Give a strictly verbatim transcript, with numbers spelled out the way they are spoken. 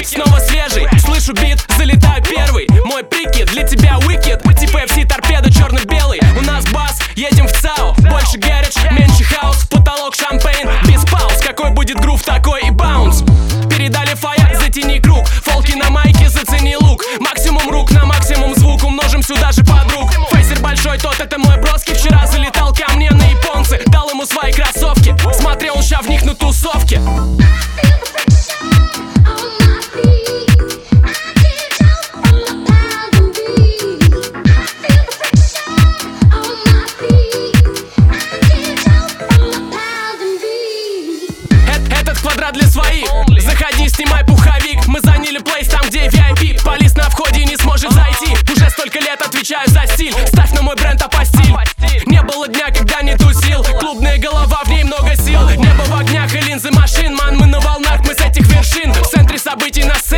снова свежий. Слышу бит, залетаю первый. Мой прикид для тебя уикет. Типа эф си торпеда черно-белый. У нас бас, едем в ЦАО. Больше гараж, меньше хаус. Потолок шампейн, без пауз. Какой будет грув, такой и баунс. Передали фаер, затяни круг. Фолки на майке, зацени лук. Максимум рук на максимум звук. Умножим сюда же подруг. Фейсер большой, тот это мой броски. Вчера залетал ко мне на японцы. Дал ему свои кроссовки. Смотрел ща в них на тусовке. Этот квадрат для своих. Заходи, снимай пуховик. Мы заняли плейс там, где ви ай пи. Полис на входе не сможет зайти. Уже столько лет отвечаю за стиль. Ставь на мой бренд апостиль. Не было дня, когда не тусил. Клубная голова, в ней много сил. Небо в огнях и линзы машин. Ман, мы на волнах, мы с этих вершин. В центре событий на сцене.